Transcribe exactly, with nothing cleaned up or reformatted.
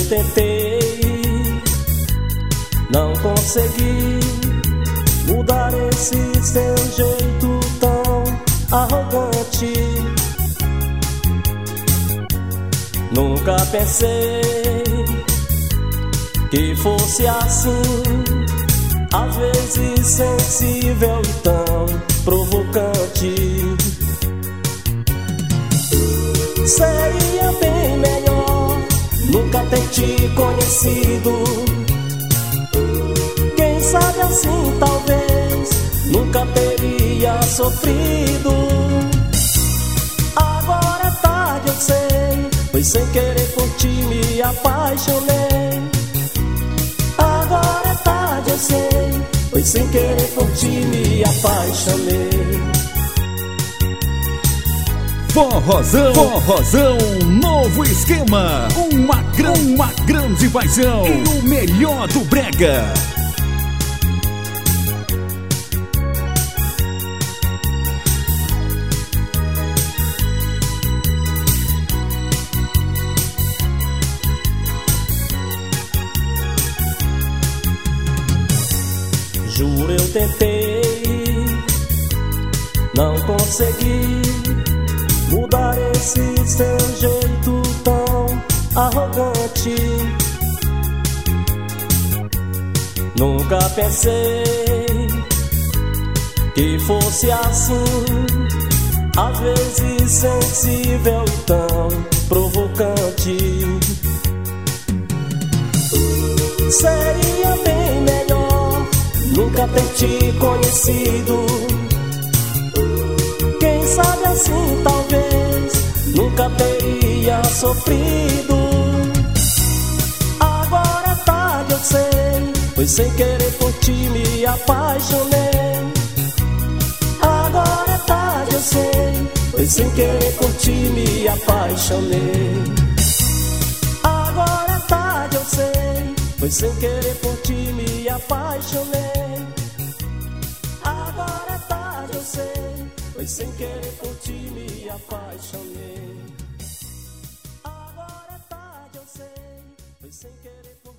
tentei, não consegui mudar esse seu jeito tão arrogante. Nunca pensei que fosse assim, às vezes sensível e tão provocante. Seria bem melhor nunca ter te conhecido. Quem sabe assim talvez nunca teria sofrido. Agora é tarde, eu sei, pois sem querer por ti me apaixonei. Agora é tarde, eu sei, pois sem querer por ti me apaixonei. Forrozão, forrozão, novo esquema. Uma, gran, uma grande paixão e o melhor do brega. Juro, eu tentei, não consegui mudar esse seu jeito tão arrogante. Nunca pensei que fosse assim, às vezes sensível e tão provocante. Seria bem melhor nunca ter te conhecido. Quem sabe assim talvez nunca teria sofrido. Agora é tarde, eu sei, pois sem querer por ti me apaixonei. Agora é tarde, eu sei, pois sem querer por ti me apaixonei. Agora é tarde, eu sei, pois sem querer por ti me apaixonei. Agora é tarde, eu sei, pois sem querer por ti me apaixonei. Agora é tarde, eu sei, pois sem querer por